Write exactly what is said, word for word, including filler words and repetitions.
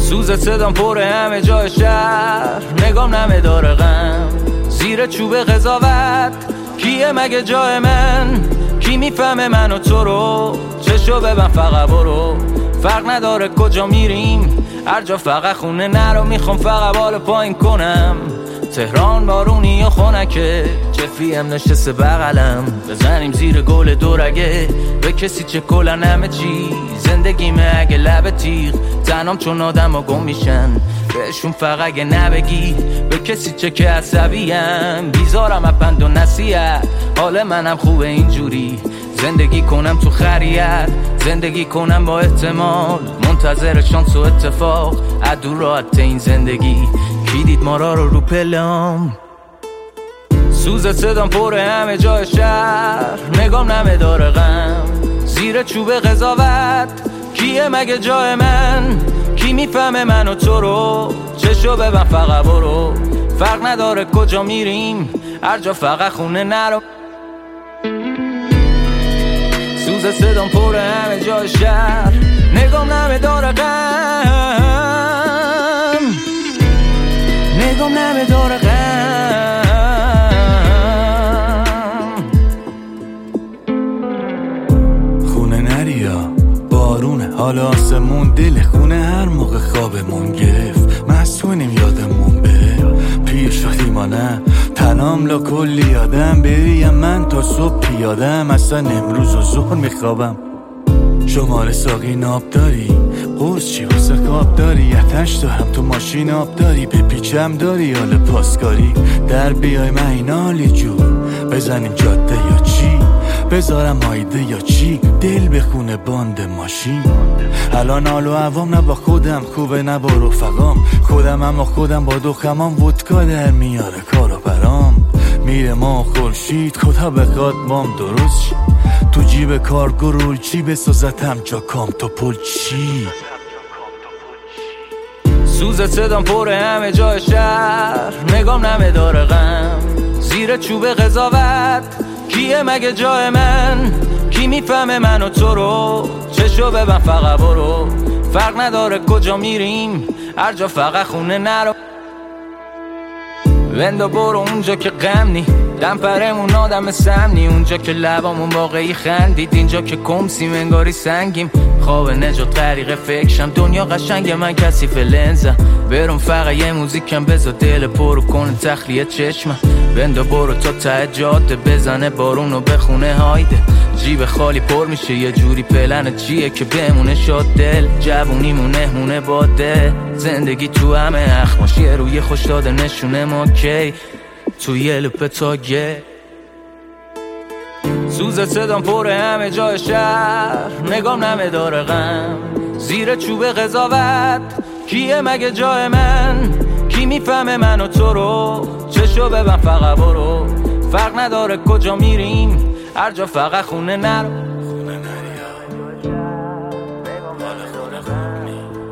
سوز صدام پر همه جای شهر، نگام نمه داره غم زیر چوب قضاوت. کیه مگه جای من؟ کی میفهمه من و تو رو؟ چشو ببن فقط برو، فرق نداره کجا میریم، هر جا فقط خونه نرو. میخوام فقط بالا پایین کنم، تهران بارونی و خونکه، جفیم نشسته بغلم، بزنیم زیر گل دورگه. به کسی چه کلن همه چی، زندگیمه اگه لب تیغ، تنام چون آدم ها گم میشن، بهشون فقط اگه نبگی. به کسی چه که عصبیم، بیزارم اپند و نصیحت، حال منم خوبه اینجوری، زندگی کنم تو خریت، زندگی کنم با احتمال، منتظر شانس و اتفاق، عدو راحت این زندگی. کی دید ما را رو رو پلم؟ سوز صدام پر همه جای شهر، نگام نمه داره غم زیر چوب قضاوت. کیه مگه جای من؟ کی میفهمه من و تو رو؟ چشو ببن فقط برو، فرق نداره کجا میریم، هر جا فقط خونه نرو. سوز صدام پر همه جای شهر، نگام نمه داره غم، نگام نمه داره غم. خونه نریا بارونه، حال آسمون دل خونه، هر موقع خوابمون گرفت مسئولیم یادمون بره. پیش و خیمانه تنام لا کلی یادم، بریم من تا صبح پیادم، اصلا امروز و ظهر میخوابم. شماره ساقی ناب داری، قوز چی واسه خواب داری، اتش دارم تو ماشین آب داری، به پیچم داری حال پاسکاری، در بیای من این حالی جور، بزنیم جاده یا چی، بذارم هایده یا چی، دل بخونه باند ماشین. الان حال و عوام نه با خودم خوبه نه با رفقام، خودم اما خودم با دخمام، ودکا در میاره کارو برام، میره ما خورشید خدا بخواد مام درست شی، تو جیب کارگو رول چی بسازتم جا کام تو پل چی. سوز صدام پر همه جای شهر، نگام نمه داره غم زیر چوب قضاوت. کیه مگه جای من؟ کی میفهمه من و تو رو؟ چشو ببن فقط برو، فرق نداره کجا میریم، هر جا فقط خونه نرو. وندو برو اونجا که غم نی، دم پرمون آدم سمنی، اونجا که لبامون واقعی خندید، اینجا که کمسیم انگاری سنگیم. خواب نجات طریق فکرشم، دنیا قشنگ من کثیف لنزم، برم فقط یه موزیکم بذار دل پرو کنه تخلیه چشمم. وندو برو تا ته جاده، بزنه بارونو بخونه هایده، جیب خالی پر میشه یه جوری، پلن چیه که بمونه شاد دل، جوونیمون مهمونه باده، زندگی تو همه اخماش، یه روی خوش داده نشونه ما کی تو یه لپ تاگه. سوز صدام پر همه جای شهر، نگام نمه داره غم زیر چوب قضاوت. کیه مگه جای من؟ کی میفهمه من و تو رو؟ چشو ببن فقط برو، فرق نداره کجا میریم، هر جا فقط خونه نرو. خونه نریا حال خونه خوب نی،